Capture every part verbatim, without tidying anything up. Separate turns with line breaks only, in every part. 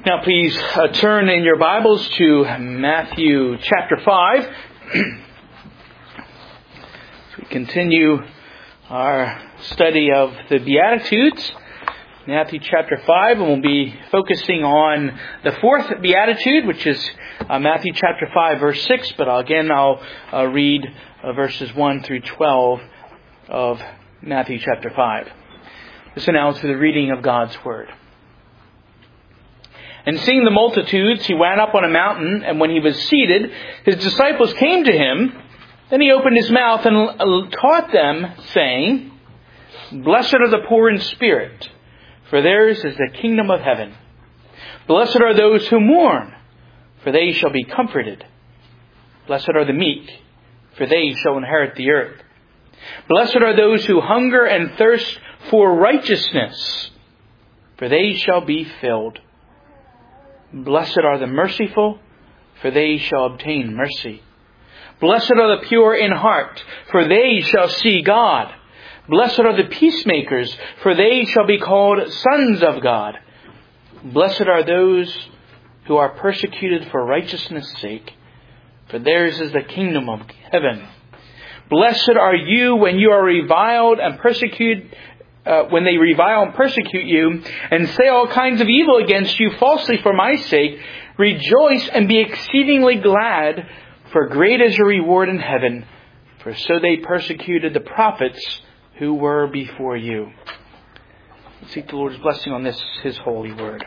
Now please uh, turn in your Bibles to Matthew chapter five. As we continue our study of the Beatitudes, Matthew chapter five, and we'll be focusing on the fourth Beatitude, which is uh, Matthew chapter five, verse six. But again, I'll uh, read uh, verses one through twelve of Matthew chapter five. Listen now to the reading of God's Word. And seeing the multitudes, he went up on a mountain, and when he was seated, his disciples came to him. Then he opened his mouth and taught them, saying, Blessed are the poor in spirit, for theirs is the kingdom of heaven. Blessed are those who mourn, for they shall be comforted. Blessed are the meek, for they shall inherit the earth. Blessed are those who hunger and thirst for righteousness, for they shall be filled. Blessed are the merciful, for they shall obtain mercy. Blessed are the pure in heart, for they shall see God. Blessed are the peacemakers, for they shall be called sons of God. Blessed are those who are persecuted for righteousness' sake, for theirs is the kingdom of heaven. Blessed are you when you are reviled and persecuted Uh, when they revile and persecute you and say all kinds of evil against you falsely for my sake, rejoice and be exceedingly glad, for great is your reward in heaven. For so they persecuted the prophets who were before you. Let's seek the Lord's blessing on this, His holy word.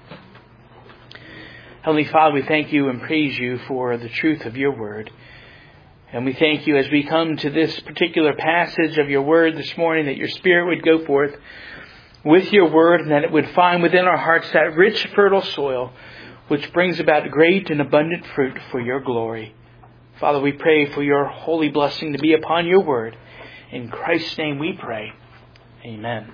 Heavenly Father, we thank you and praise you for the truth of your word. And we thank you as we come to this particular passage of your word this morning, that your Spirit would go forth with your word and that it would find within our hearts that rich, fertile soil which brings about great and abundant fruit for your glory. Father, we pray for your holy blessing to be upon your word. In Christ's name we pray. Amen.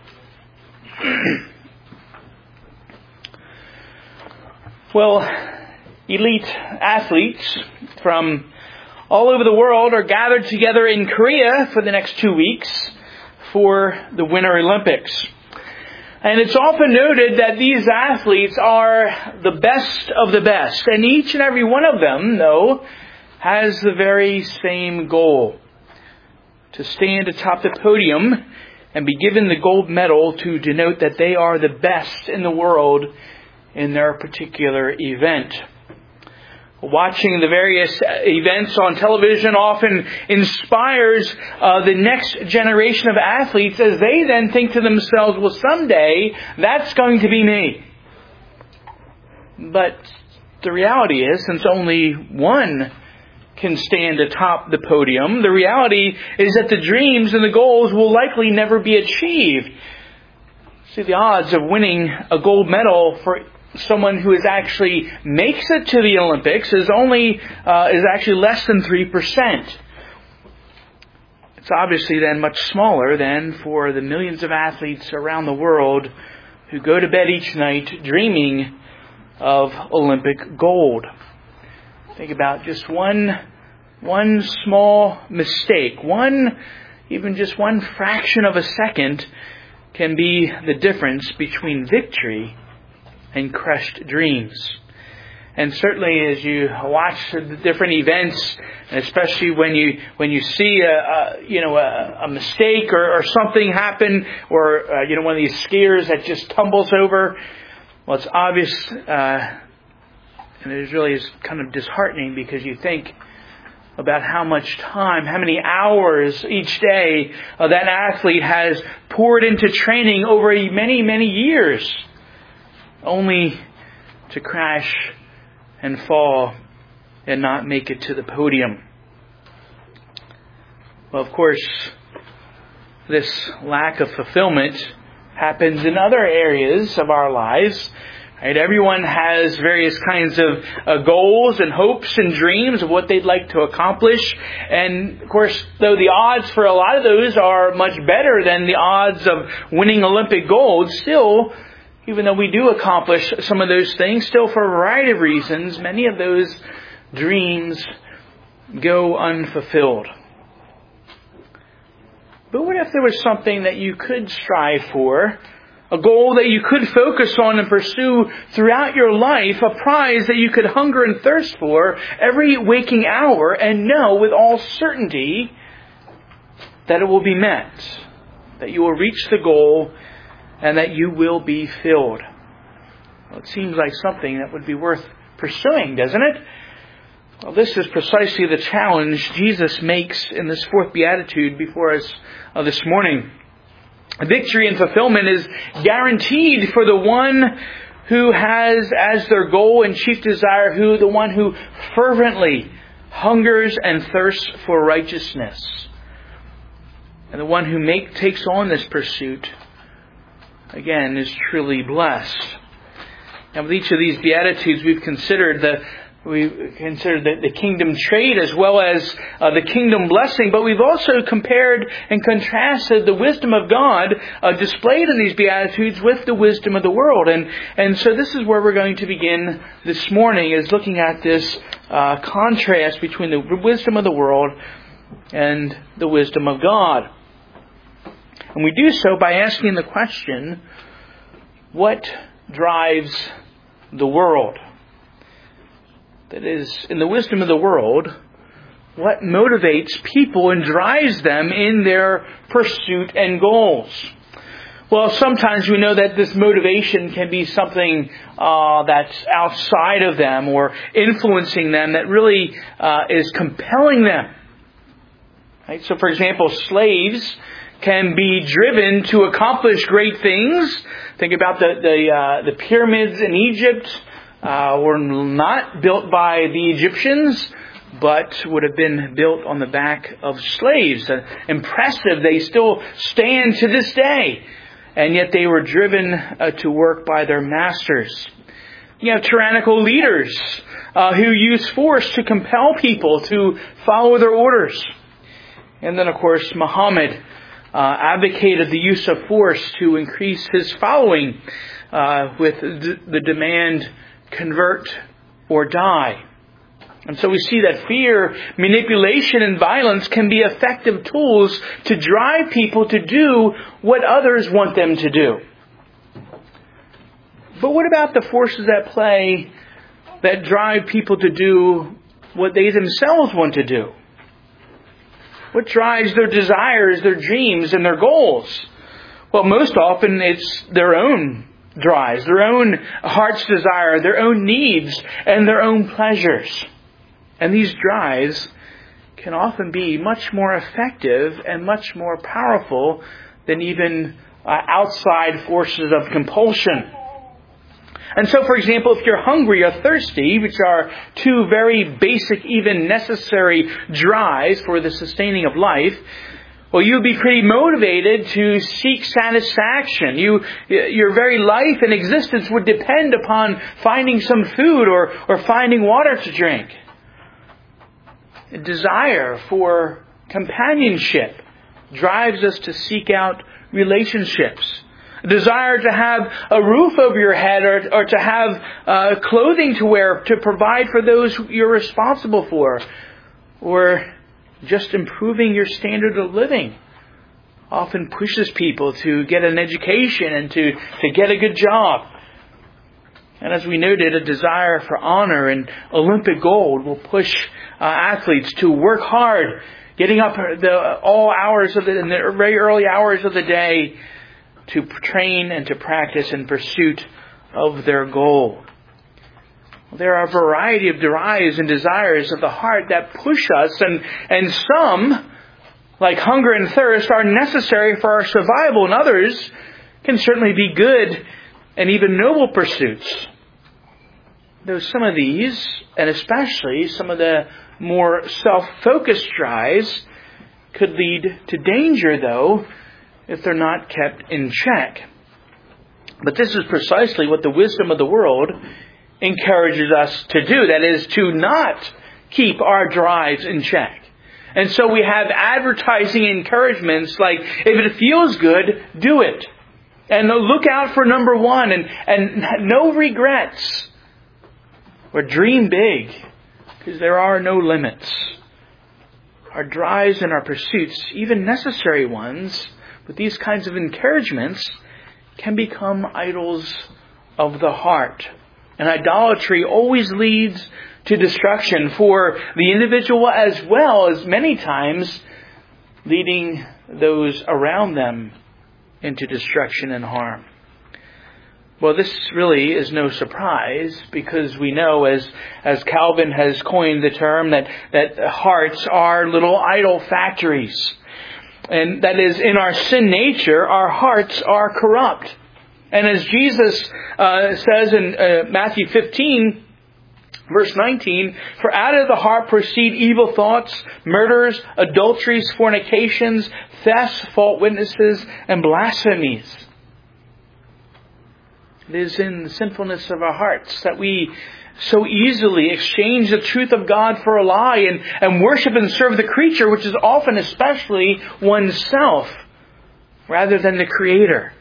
Well, elite athletes from all over the world are gathered together in Korea for the next two weeks for the Winter Olympics. And it's often noted that these athletes are the best of the best. And each and every one of them, though, has the very same goal: to stand atop the podium and be given the gold medal to denote that they are the best in the world in their particular event. Watching the various events on television often inspires uh, the next generation of athletes as they then think to themselves, well, someday that's going to be me. But the reality is, since only one can stand atop the podium, the reality is that the dreams and the goals will likely never be achieved. See, the odds of winning a gold medal for someone who is actually makes it to the Olympics is only uh, is actually less than three percent. It's obviously then much smaller than for the millions of athletes around the world who go to bed each night dreaming of Olympic gold. Think about just one one small mistake, one even just one fraction of a second can be the difference between victory and crushed dreams. And certainly as you watch the different events, and especially when you when you see a, a you know a, a mistake or, or something happen, or uh, you know one of these skiers that just tumbles over, well, it's obvious, uh, and it really is kind of disheartening, because you think about how much time, how many hours each day uh, that athlete has poured into training over many many years, only to crash and fall and not make it to the podium. Well, of course, this lack of fulfillment happens in other areas of our lives. Right? Everyone has various kinds of uh, goals and hopes and dreams of what they'd like to accomplish. And of course, though the odds for a lot of those are much better than the odds of winning Olympic gold, still, even though we do accomplish some of those things, still for a variety of reasons, many of those dreams go unfulfilled. But what if there was something that you could strive for A goal that you could focus on and pursue throughout your life. A prize that you could hunger and thirst for every waking hour and know with all certainty that it will be met. That you will reach the goal and that you will be filled. Well, it seems like something that would be worth pursuing, doesn't it? Well, this is precisely the challenge Jesus makes in this fourth beatitude before us uh, this morning. Victory and fulfillment is guaranteed for the one who has as their goal and chief desire, who the one who fervently hungers and thirsts for righteousness. And the one who make, takes on this pursuit, again, is truly blessed. Now, with each of these beatitudes, we've considered the We've considered the, the kingdom trait as well as uh, the kingdom blessing, but we've also compared and contrasted the wisdom of God uh, displayed in these Beatitudes with the wisdom of the world. And, and so this is where we're going to begin this morning, is looking at this uh, contrast between the wisdom of the world and the wisdom of God. And we do so by asking the question, what drives the world? That is, in the wisdom of the world, what motivates people and drives them in their pursuit and goals? Well, sometimes we know that this motivation can be something uh, that's outside of them or influencing them that really uh, is compelling them. Right? So, for example, slaves can be driven to accomplish great things. Think about the the, uh, the pyramids in Egypt. Uh, were not built by the Egyptians, but would have been built on the back of slaves. Uh, impressive. They still stand to this day. And yet they were driven uh, to work by their masters. You have tyrannical leaders uh, who use force to compel people to follow their orders. And then, of course, Muhammad uh, advocated the use of force to increase his following uh, with d- the demand, convert or die. And so we see that fear, manipulation, and violence can be effective tools to drive people to do what others want them to do. But what about the forces at play that drive people to do what they themselves want to do? What drives their desires, their dreams, and their goals? Well, most often it's their own drives, their own heart's desire, their own needs, and their own pleasures. And these drives can often be much more effective and much more powerful than even uh, outside forces of compulsion. And so, for example, if you're hungry or thirsty, which are two very basic, even necessary drives for the sustaining of life, well, you'd be pretty motivated to seek satisfaction. You, your very life and existence would depend upon finding some food or, or finding water to drink. A desire for companionship drives us to seek out relationships. A desire to have a roof over your head or, or to have uh, clothing to wear to provide for those you're responsible for. Or just improving your standard of living often pushes people to get an education and to, to get a good job. And as we noted, a desire for honor and Olympic gold will push uh, athletes to work hard, getting up the all hours of the, in the very early hours of the day to train and to practice in pursuit of their goal. There are a variety of drives and desires of the heart that push us, and, and some, like hunger and thirst, are necessary for our survival, and others can certainly be good and even noble pursuits. Though some of these, and especially some of the more self-focused drives, could lead to danger, though, if they're not kept in check. But this is precisely what the wisdom of the world encourages us to do. That is, to not keep our drives in check. And so we have advertising encouragements like, if it feels good, do it. And look out for number one, and, and no regrets. Or dream big, because there are no limits. Our drives and our pursuits, even necessary ones, with these kinds of encouragements, can become idols of the heart. And idolatry always leads to destruction for the individual as well as many times leading those around them into destruction and harm. Well, this really is no surprise because we know, as as Calvin has coined the term, that, that hearts are little idol factories. And that is, in our sin nature, our hearts are corrupt. And as Jesus uh, says in uh, Matthew fifteen, verse nineteen, for out of the heart proceed evil thoughts, murders, adulteries, fornications, thefts, false witnesses, and blasphemies. It is in the sinfulness of our hearts that we so easily exchange the truth of God for a lie and, and worship and serve the creature, which is often especially oneself, rather than the Creator.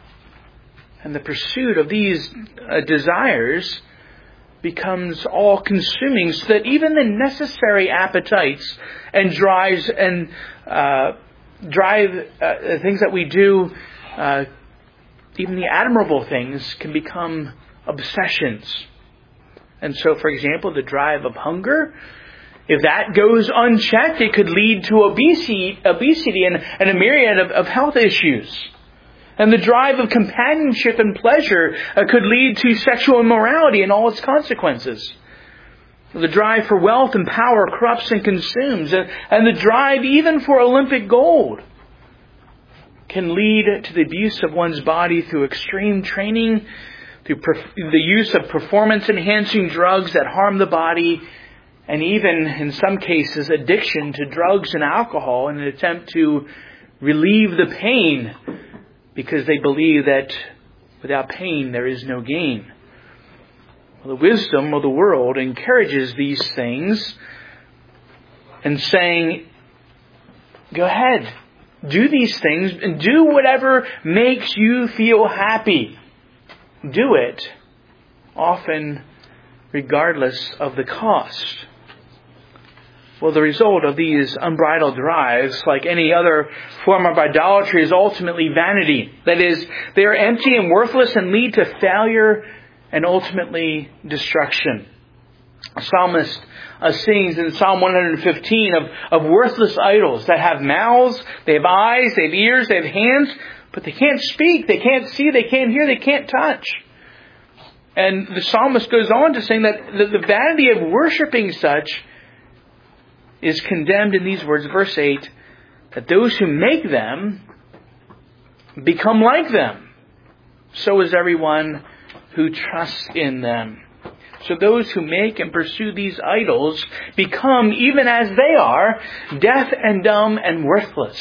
And the pursuit of these uh, desires becomes all-consuming, so that even the necessary appetites and drives and uh, drive uh, things that we do, uh, even the admirable things, can become obsessions. And so, for example, the drive of hunger, if that goes unchecked, it could lead to obesity, obesity and, and a myriad of, of health issues. And the drive of companionship and pleasure uh, could lead to sexual immorality and all its consequences. The drive for wealth and power corrupts and consumes. And, and the drive even for Olympic gold can lead to the abuse of one's body through extreme training, through perf- the use of performance-enhancing drugs that harm the body, and even, in some cases, addiction to drugs and alcohol in an attempt to relieve the pain, because they believe that without pain there is no gain. Well, the wisdom of the world encourages these things and saying, go ahead, do these things and do whatever makes you feel happy. Do it, often regardless of the cost. Well, the result of these unbridled drives, like any other form of idolatry, is ultimately vanity. That is, they are empty and worthless and lead to failure and ultimately destruction. The psalmist uh, sings in Psalm one fifteen of, of worthless idols that have mouths, they have eyes, they have ears, they have hands, but they can't speak, they can't see, they can't hear, they can't touch. And the psalmist goes on to say that the, the vanity of worshiping such is condemned in these words, verse eight, that those who make them become like them. So is everyone who trusts in them. So those who make and pursue these idols become, even as they are, deaf and dumb and worthless.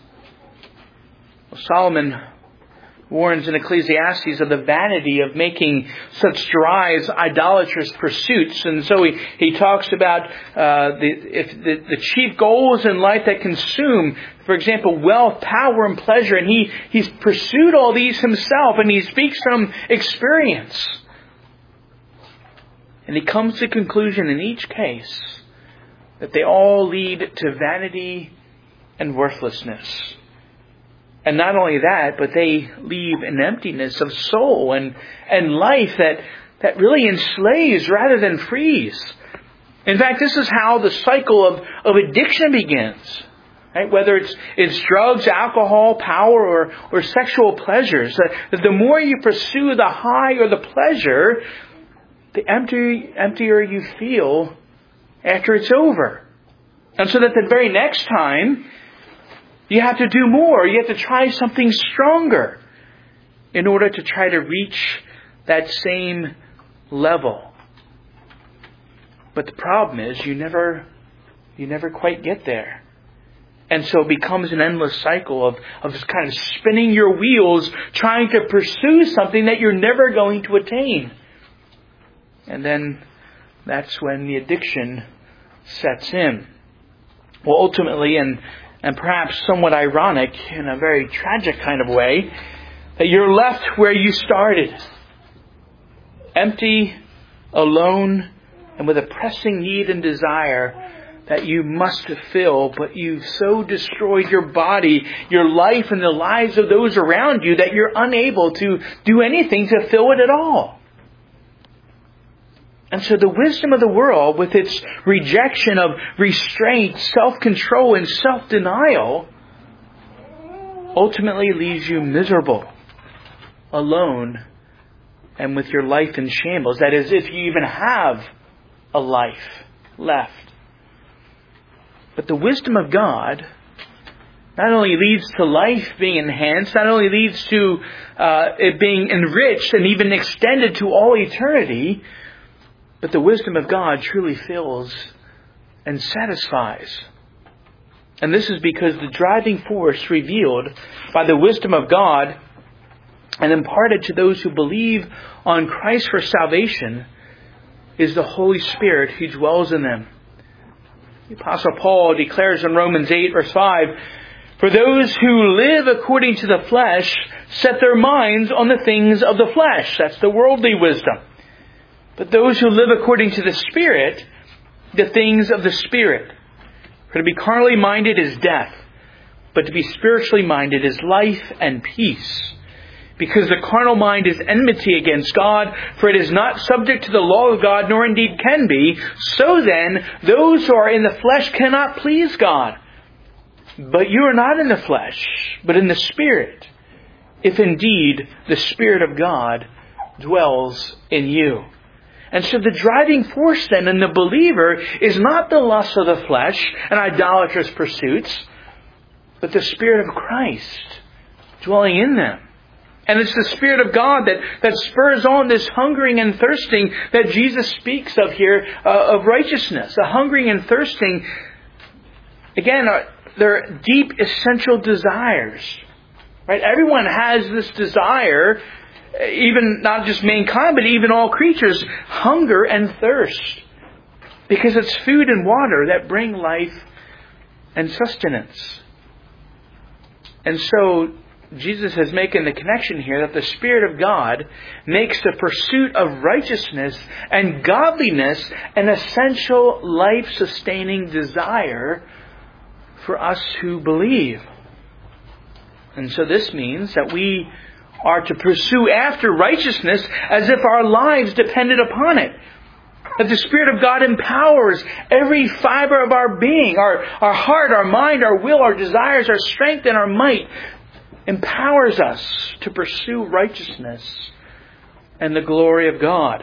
Well, Solomon warns in Ecclesiastes of the vanity of making such drives idolatrous pursuits. And so he, he talks about uh, the, if the, the chief goals in life that consume, for example, wealth, power, and pleasure. And he, he's pursued all these himself, and he speaks from experience. And he comes to the conclusion in each case that they all lead to vanity and worthlessness. And not only that, but they leave an emptiness of soul and, and life that, that really enslaves rather than frees. In fact, this is how the cycle of, of addiction begins. Right? Whether it's, it's drugs, alcohol, power, or, or sexual pleasures. That the more you pursue the high or the pleasure, the empty, emptier you feel after it's over. And so that the very next time, you have to do more. You have to try something stronger in order to try to reach that same level. But the problem is you never, you never quite get there. And so it becomes an endless cycle of, of just kind of spinning your wheels, trying to pursue something that you're never going to attain. And then that's when the addiction sets in. Well, ultimately, and And perhaps somewhat ironic, in a very tragic kind of way, that you're left where you started. Empty, alone, and with a pressing need and desire that you must fill, but you've so destroyed your body, your life, and the lives of those around you that you're unable to do anything to fill it at all. And so the wisdom of the world, with its rejection of restraint, self-control, and self-denial, ultimately leaves you miserable, alone, and with your life in shambles. That is, if you even have a life left. But the wisdom of God not only leads to life being enhanced, not only leads to uh, it being enriched and even extended to all eternity, but the wisdom of God truly fills and satisfies. And this is because the driving force revealed by the wisdom of God and imparted to those who believe on Christ for salvation is the Holy Spirit who dwells in them. The Apostle Paul declares in Romans eight, verse five, "For those who live according to the flesh set their minds on the things of the flesh." That's the worldly wisdom. "But those who live according to the Spirit, the things of the Spirit. For to be carnally minded is death, but to be spiritually minded is life and peace. Because the carnal mind is enmity against God, for it is not subject to the law of God, nor indeed can be. So then, those who are in the flesh cannot please God. But you are not in the flesh, but in the Spirit, if indeed the Spirit of God dwells in you." And so the driving force then in the believer is not the lust of the flesh and idolatrous pursuits, but the Spirit of Christ dwelling in them. And it's the Spirit of God that, that spurs on this hungering and thirsting that Jesus speaks of here, uh, of righteousness. A hungering and thirsting, again, are, they're deep essential desires. Right? Everyone has this desire, even not just mankind, but even all creatures, hunger and thirst. Because it's food and water that bring life and sustenance. And so Jesus is making the connection here that the Spirit of God makes the pursuit of righteousness and godliness an essential life-sustaining desire for us who believe. And so this means that we are to pursue after righteousness as if our lives depended upon it. That the Spirit of God empowers every fiber of our being, our, our heart, our mind, our will, our desires, our strength, and our might, empowers us to pursue righteousness and the glory of God.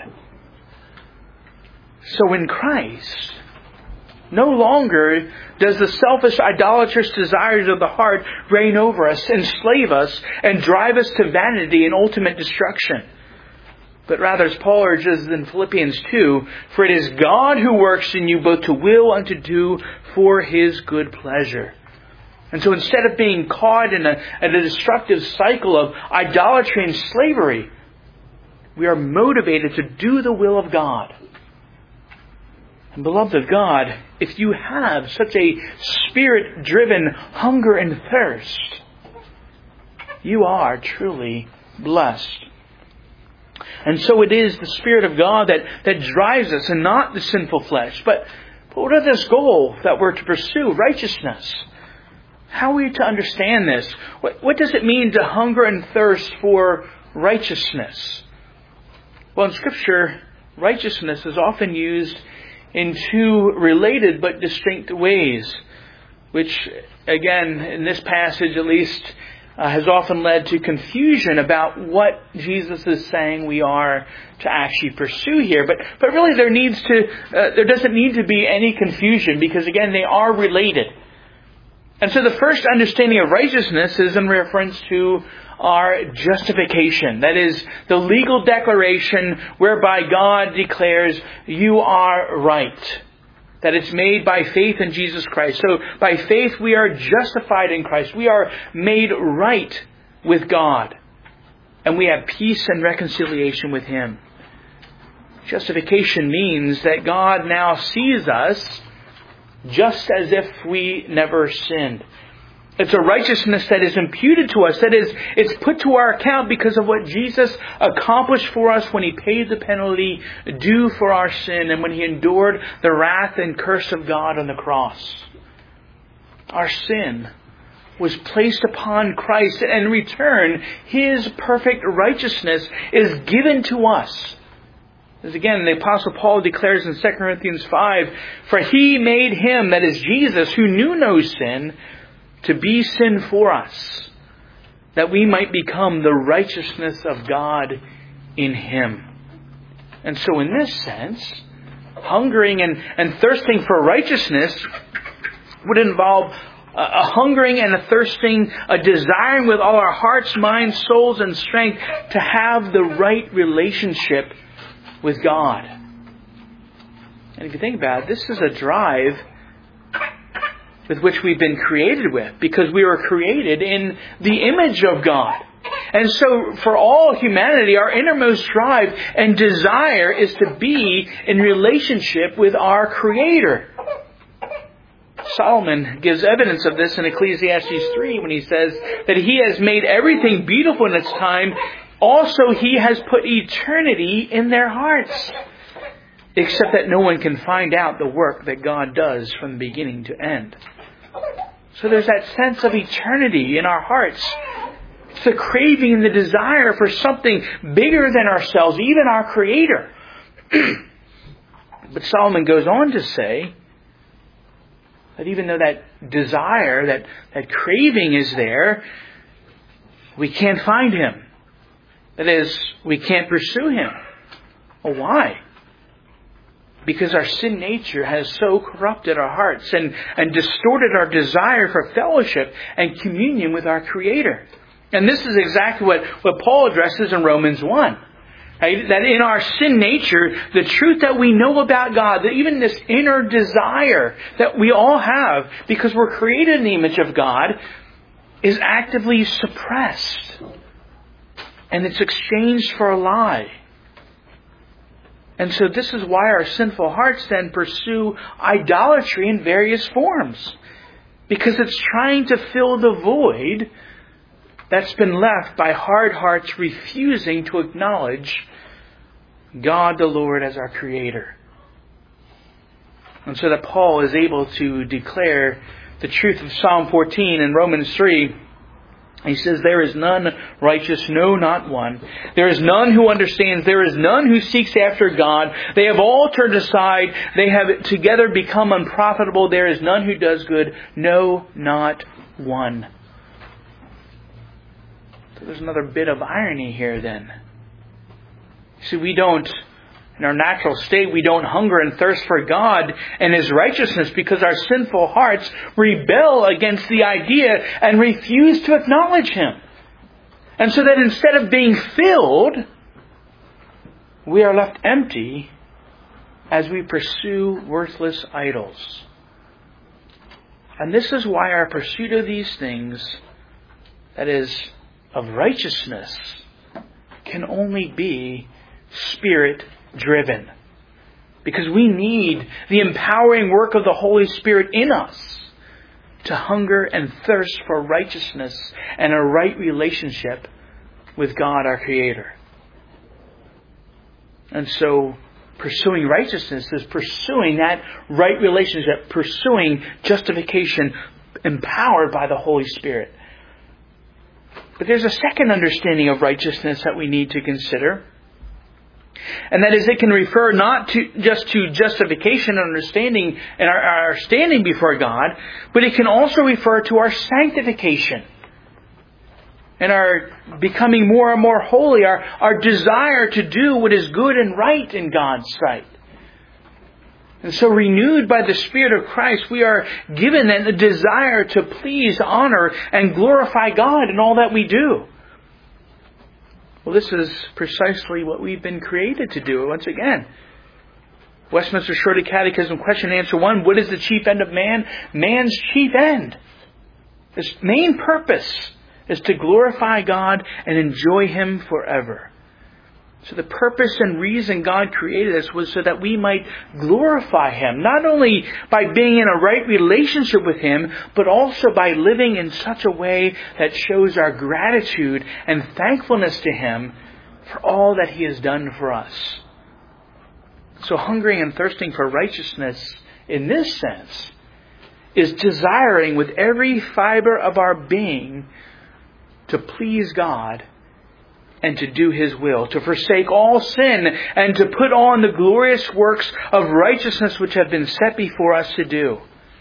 So in Christ, no longer does the selfish, idolatrous desires of the heart reign over us, enslave us, and drive us to vanity and ultimate destruction. But rather, as Paul urges in Philippians two, "For it is God who works in you both to will and to do for His good pleasure." And so instead of being caught in a, in a destructive cycle of idolatry and slavery, we are motivated to do the will of God. And beloved of God, if you have such a Spirit-driven hunger and thirst, you are truly blessed. And so it is the Spirit of God that, that drives us, and not the sinful flesh. But, but what is this goal that we're to pursue? Righteousness. How are we to understand this? What, what does it mean to hunger and thirst for righteousness? Well, in Scripture, righteousness is often used in two related but distinct ways, which, again, in this passage at least, uh, has often led to confusion about what Jesus is saying we are to actually pursue here. But but really, there needs to uh, there doesn't need to be any confusion, because again, they are related. And so the first understanding of righteousness is in reference to our justification. That is, the legal declaration whereby God declares you are right. That it's made by faith in Jesus Christ. So by faith we are justified in Christ. We are made right with God. And we have peace and reconciliation with Him. Justification means that God now sees us just as if we never sinned. It's a righteousness that is imputed to us, that is, it's put to our account because of what Jesus accomplished for us when He paid the penalty due for our sin and when He endured the wrath and curse of God on the cross. Our sin was placed upon Christ, and in return, His perfect righteousness is given to us. As again, the Apostle Paul declares in Second Corinthians five, "For He made Him," that is Jesus, "who knew no sin, to be sin for us, that we might become the righteousness of God in Him." And so in this sense, hungering and, and thirsting for righteousness would involve a, a hungering and a thirsting, a desiring with all our hearts, minds, souls, and strength to have the right relationship with God. And if you think about it, this is a drive with which we've been created with, because we were created in the image of God. And so for all humanity, our innermost drive and desire is to be in relationship with our Creator. Solomon gives evidence of this in Ecclesiastes three when he says that He has made everything beautiful in its time. Also, He has put eternity in their hearts, except that no one can find out the work that God does from beginning to end. So there's that sense of eternity in our hearts. It's the craving and the desire for something bigger than ourselves, even our Creator. But Solomon goes on to say that even though that desire, that, that craving is there, we can't find Him. That is, we can't pursue Him. Well, why? Because our sin nature has so corrupted our hearts and, and distorted our desire for fellowship and communion with our Creator. And this is exactly what, what Paul addresses in Romans one. Right? That in our sin nature, the truth that we know about God, that even this inner desire that we all have, because we're created in the image of God, is actively suppressed. And it's exchanged for a lie. And so this is why our sinful hearts then pursue idolatry in various forms. Because it's trying to fill the void that's been left by hard hearts refusing to acknowledge God the Lord as our Creator. And so that Paul is able to declare the truth of Psalm fourteen in Romans three. He says, "There is none righteous, no, not one. There is none who understands. There is none who seeks after God. They have all turned aside. They have together become unprofitable. There is none who does good, no, not one." So there's another bit of irony here then. See, we don't, in our natural state, we don't hunger and thirst for God and His righteousness because our sinful hearts rebel against the idea and refuse to acknowledge Him. And so that instead of being filled, we are left empty as we pursue worthless idols. And this is why our pursuit of these things, that is, of righteousness, can only be Spirit-driven. Because we need the empowering work of the Holy Spirit in us to hunger and thirst for righteousness and a right relationship with God our Creator. And so pursuing righteousness is pursuing that right relationship, pursuing justification empowered by the Holy Spirit. But there's a second understanding of righteousness that we need to consider. And that is, it can refer not to just to justification and understanding and our, our standing before God, but it can also refer to our sanctification and our becoming more and more holy, our, our desire to do what is good and right in God's sight. And so renewed by the Spirit of Christ, we are given then a desire to please, honor, and glorify God in all that we do. Well, this is precisely what we've been created to do. Once again, Westminster Shorter Catechism, question and answer one, what is the chief end of man? Man's chief end, his main purpose, is to glorify God and enjoy Him forever. So the purpose and reason God created us was so that we might glorify Him, not only by being in a right relationship with Him, but also by living in such a way that shows our gratitude and thankfulness to Him for all that He has done for us. So hungering and thirsting for righteousness in this sense is desiring with every fiber of our being to please God and to do His will, to forsake all sin and to put on the glorious works of righteousness which have been set before us to do.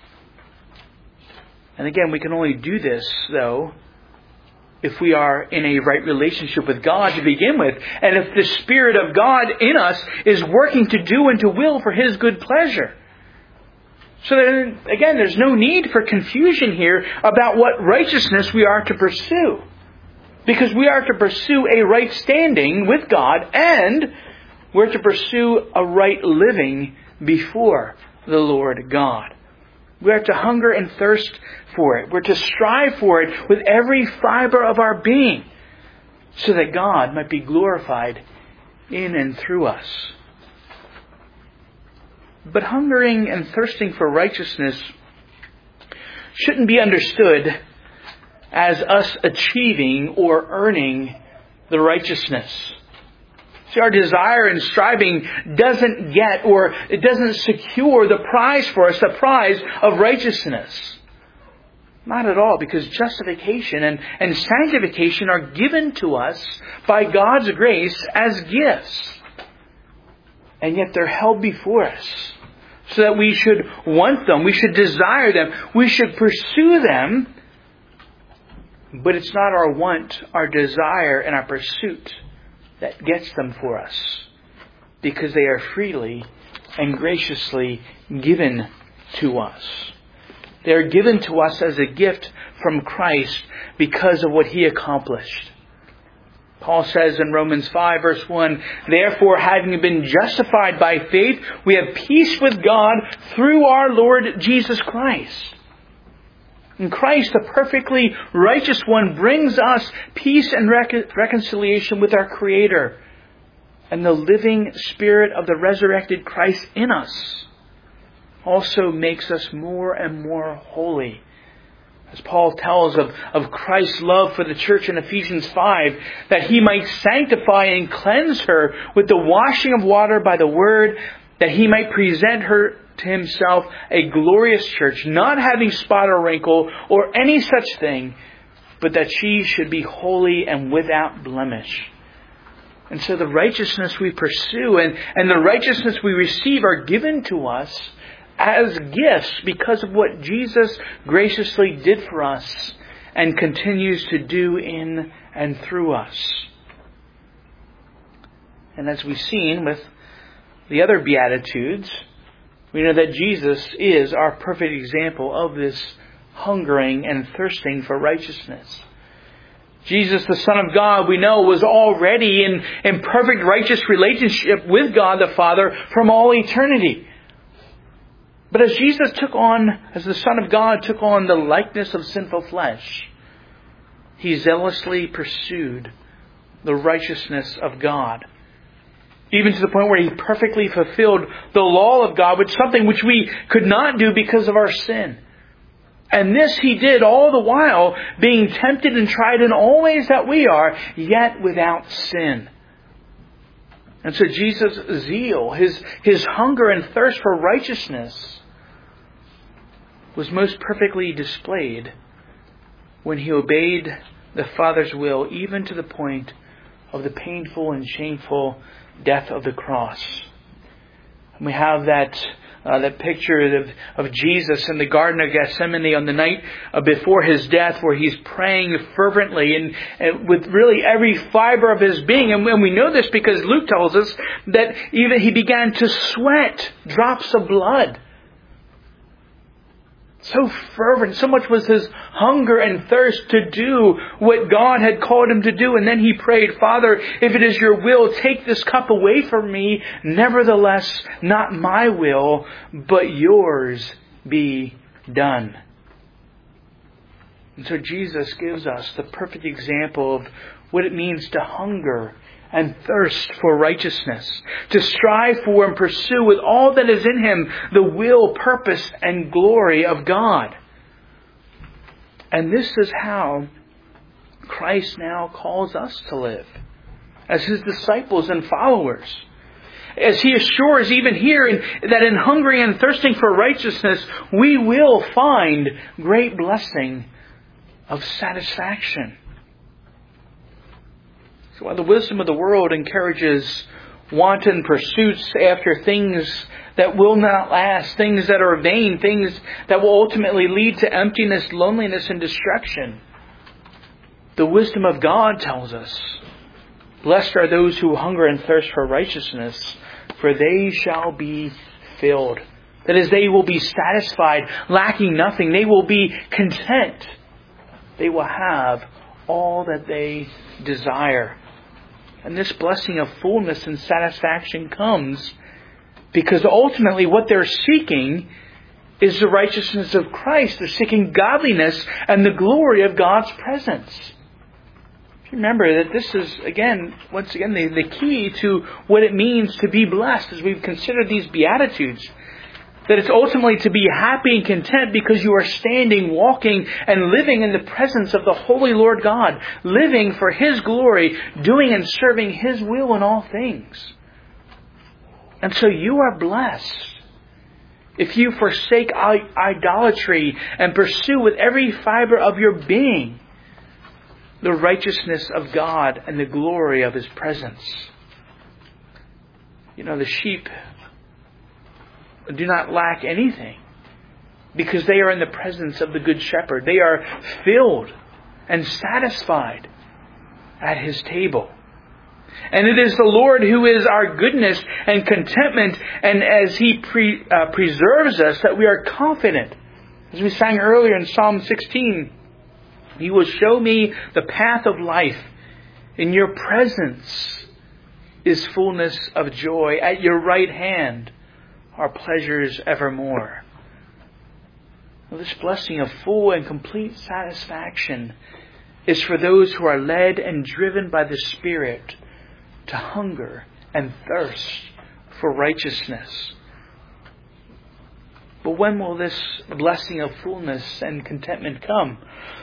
And again, we can only do this, though, if we are in a right relationship with God to begin with, and if the Spirit of God in us is working to do and to will for His good pleasure. So then, again, there's no need for confusion here about what righteousness we are to pursue. Because we are to pursue a right standing with God, and we're to pursue a right living before the Lord God. We are to hunger and thirst for it. We're to strive for it with every fiber of our being, so that God might be glorified in and through us. But hungering and thirsting for righteousness shouldn't be understood as us achieving or earning the righteousness. See, our desire and striving doesn't get or it doesn't secure the prize for us, the prize of righteousness. Not at all, because justification and, and sanctification are given to us by God's grace as gifts. And yet they're held before us so that we should want them, we should desire them, we should pursue them. But it's not our want, our desire, and our pursuit that gets them for us, because they are freely and graciously given to us. They are given to us as a gift from Christ because of what He accomplished. Paul says in Romans five verse one, "Therefore, having been justified by faith, we have peace with God through our Lord Jesus Christ." And Christ, the perfectly righteous one, brings us peace and recon- reconciliation with our Creator. And the living Spirit of the resurrected Christ in us also makes us more and more holy. As Paul tells of, of Christ's love for the church in Ephesians five, that He might sanctify and cleanse her with the washing of water by the Word, that He might present her to Himself a glorious church, not having spot or wrinkle or any such thing, but that she should be holy and without blemish. And so the righteousness we pursue and, and the righteousness we receive are given to us as gifts because of what Jesus graciously did for us and continues to do in and through us. And as we've seen with the other Beatitudes, we know that Jesus is our perfect example of this hungering and thirsting for righteousness. Jesus, the Son of God, we know, was already in, in perfect righteous relationship with God the Father from all eternity. But as Jesus took on, as the Son of God took on the likeness of sinful flesh, He zealously pursued the righteousness of God. Even to the point where He perfectly fulfilled the law of God, which is something which we could not do because of our sin. And this He did all the while being tempted and tried in all ways that we are, yet without sin. And so Jesus' zeal, His, his hunger and thirst for righteousness was most perfectly displayed when He obeyed the Father's will, even to the point of the painful and shameful death of the cross. And we have that uh, that picture of, of Jesus in the Garden of Gethsemane on the night uh, before His death, where He's praying fervently and, and with really every fiber of His being. And, and we know this because Luke tells us that even He began to sweat drops of blood. So fervent, so much was His hunger and thirst to do what God had called Him to do. And then He prayed, "Father, if it is Your will, take this cup away from me. Nevertheless, not my will, but Yours be done." And so Jesus gives us the perfect example of what it means to hunger and thirst for righteousness, to strive for and pursue with all that is in him the will, purpose, and glory of God. And this is how Christ now calls us to live as his disciples and followers. As he assures even here in, that in hungering and thirsting for righteousness, we will find great blessing of satisfaction. So while the wisdom of the world encourages wanton pursuits after things that will not last, things that are vain, things that will ultimately lead to emptiness, loneliness, and destruction, the wisdom of God tells us, blessed are those who hunger and thirst for righteousness, for they shall be filled. That is, they will be satisfied, lacking nothing. They will be content. They will have all that they desire. And this blessing of fullness and satisfaction comes because ultimately what they're seeking is the righteousness of Christ. They're seeking godliness and the glory of God's presence. Remember that this is, again, once again, the, the key to what it means to be blessed as we've considered these Beatitudes. That it's ultimately to be happy and content because you are standing, walking, and living in the presence of the Holy Lord God. Living for His glory, doing and serving His will in all things. And so you are blessed if you forsake idolatry and pursue with every fiber of your being the righteousness of God and the glory of His presence. You know, the sheep do not lack anything because they are in the presence of the Good Shepherd. They are filled and satisfied at His table. And it is the Lord who is our goodness and contentment, and as He pre, uh, preserves us, that we are confident. As we sang earlier in Psalm sixteen, He will show me the path of life. In your presence is fullness of joy. At your right hand are pleasures evermore. Well, this blessing of full and complete satisfaction is for those who are led and driven by the Spirit to hunger and thirst for righteousness. But when will this blessing of fullness and contentment come?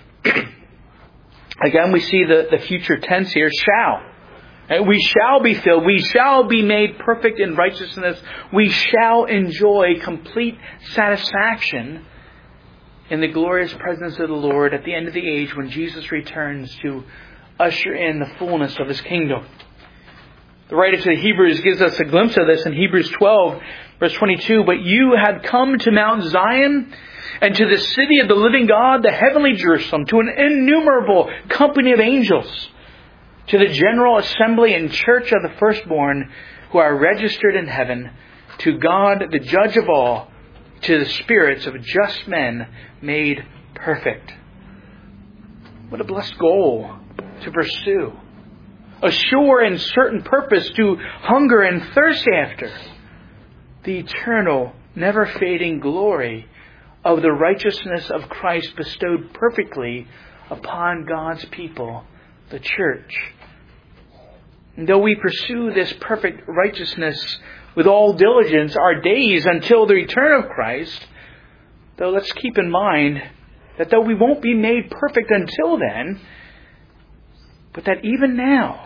Again, we see the, the future tense here, shall. We shall be filled. We shall be made perfect in righteousness. We shall enjoy complete satisfaction in the glorious presence of the Lord at the end of the age when Jesus returns to usher in the fullness of His kingdom. The writer to the Hebrews gives us a glimpse of this in Hebrews twelve, verse twenty-two. But you had come to Mount Zion and to the city of the living God, the heavenly Jerusalem, to an innumerable company of angels, to the general assembly and church of the firstborn who are registered in heaven, to God, the judge of all, to the spirits of just men made perfect. What a blessed goal to pursue. A sure and certain purpose to hunger and thirst after. The eternal, never-fading glory of the righteousness of Christ bestowed perfectly upon God's people, the church. And though we pursue this perfect righteousness with all diligence our days until the return of Christ, though let's keep in mind that though we won't be made perfect until then, but that even now,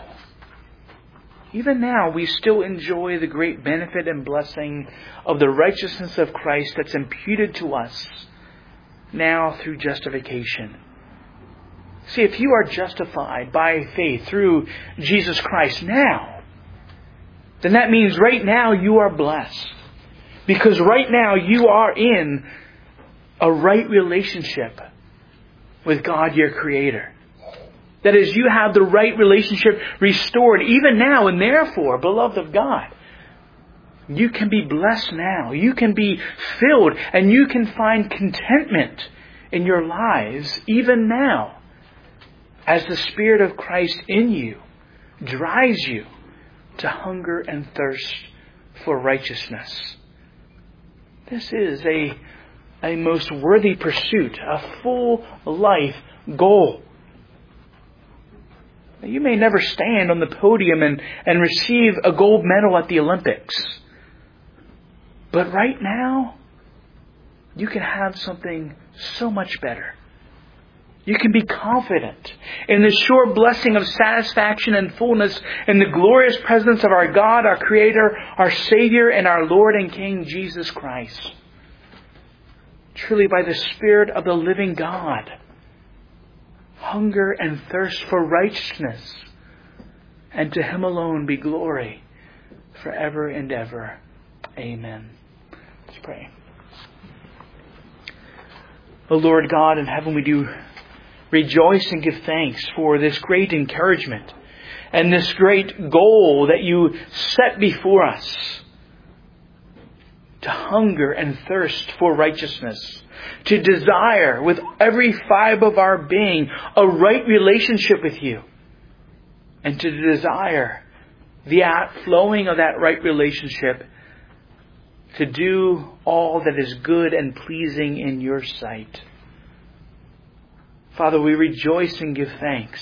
even now we still enjoy the great benefit and blessing of the righteousness of Christ that's imputed to us now through justification. See, if you are justified by faith through Jesus Christ now, then that means right now you are blessed. Because right now you are in a right relationship with God, your Creator. That is, you have the right relationship restored even now, and therefore, beloved of God, you can be blessed now. You can be filled, and you can find contentment in your lives even now, as the Spirit of Christ in you drives you to hunger and thirst for righteousness. This is a, a most worthy pursuit, a full life goal. You may never stand on the podium and, and receive a gold medal at the Olympics. But right now, you can have something so much better. You can be confident in the sure blessing of satisfaction and fullness in the glorious presence of our God, our Creator, our Savior, and our Lord and King, Jesus Christ. Truly, by the Spirit of the living God, hunger and thirst for righteousness, and to Him alone be glory forever and ever. Amen. Let's pray. O Lord God in heaven, we do rejoice and give thanks for this great encouragement and this great goal that you set before us, to hunger and thirst for righteousness, to desire with every fiber of our being a right relationship with you, and to desire the outflowing of that right relationship to do all that is good and pleasing in your sight. Father, we rejoice and give thanks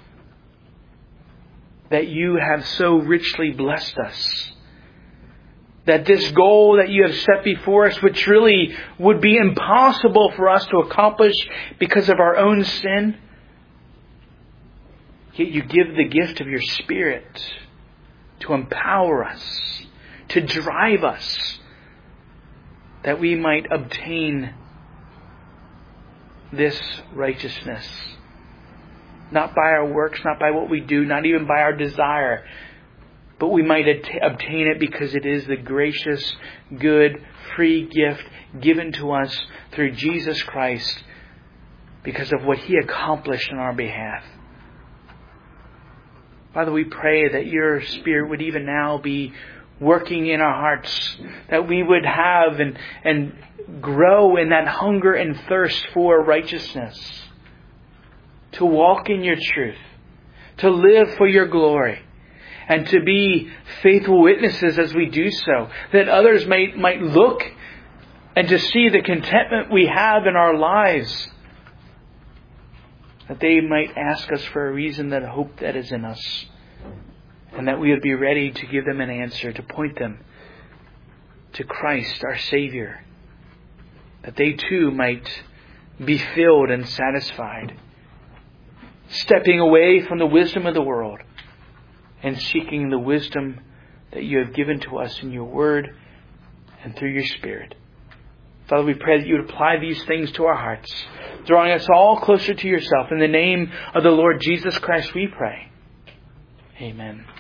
that you have so richly blessed us, that this goal that you have set before us, which really would be impossible for us to accomplish because of our own sin, yet you give the gift of your Spirit to empower us, to drive us, that we might obtain this righteousness. Not by our works, not by what we do, not even by our desire, but we might obtain it because it is the gracious, good, free gift given to us through Jesus Christ because of what He accomplished on our behalf. Father, we pray that your Spirit would even now be working in our hearts, that we would have and, and grow in that hunger and thirst for righteousness, to walk in your truth, to live for your glory, and to be faithful witnesses as we do so, that others might, might look and to see the contentment we have in our lives, that they might ask us for a reason, that hope that is in us, and that we would be ready to give them an answer, to point them to Christ, our Savior, that they too might be filled and satisfied, stepping away from the wisdom of the world and seeking the wisdom that you have given to us in your Word and through your Spirit. Father, we pray that you would apply these things to our hearts, drawing us all closer to yourself. In the name of the Lord Jesus Christ we pray. Amen.